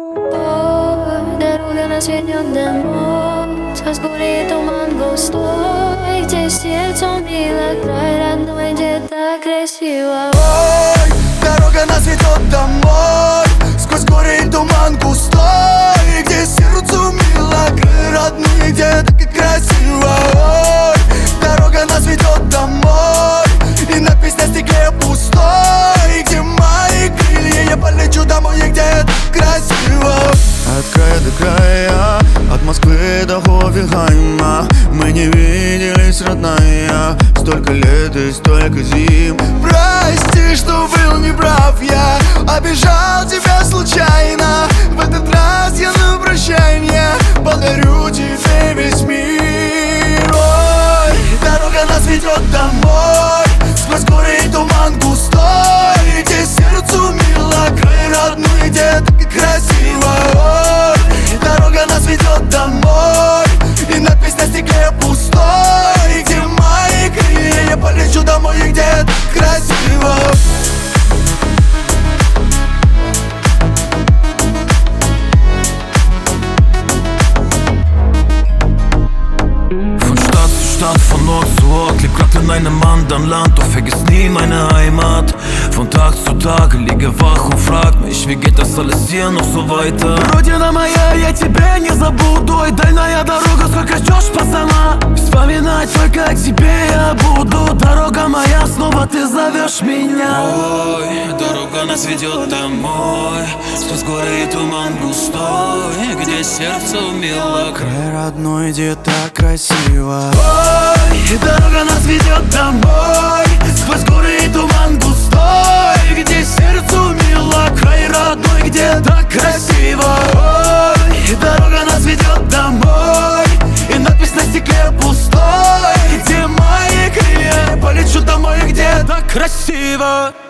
Дорога нас ведет домой, сквозь горы и туман густой, где сердце мило, край родной, где так красиво. Ой, дорога нас ведет домой, сквозь горы и туман густой, где сердцу мило, край родной, где так красиво. Ой, дорога нас ведет домой, и надпись на стекле пустой, где мои крылья, я полечу домой, и где так красиво. От края до края, от Москвы до Хофенхайма мы не виделись, родная, столько лет и столько зим. Прости, что был неправ я, обижал тебя случайно. В этот раз я на прощание подарю тебе весь мир. Ой, дорога нас ведет домой, сквозь горы и туман густой, где сердцу мило, край родной, где так красиво. Ой, дорога нас ведет домой, и надпись на стекле пустой, где мои крылья, я полечу домой, и где так красиво. Stadt von Nord zu Ort, leb grad in einem anderen Land, doch vergiss nie meine Heimat. Von Tag zu Tag liege wach und frag mich, wie geht das alles hier noch so weiter? Родина моя, я тебя не забуду, и дальняя дорога, сколько ждешь, пацана. Вспоминать только к тебе я буду, дорога моя, снова ты зовешь меня. Ой, дорога нас ведет домой, сквозь горы и туман густой, где сердце умело, Край родной, где так красиво. Ой, дорога нас ведет домой, сквозь горы и туман густой, где сердцу мило, край родной, где так красиво. Ой, дорога нас ведет домой, и надпись на стекле пустой, где мои крылья, полечу домой, где так красиво.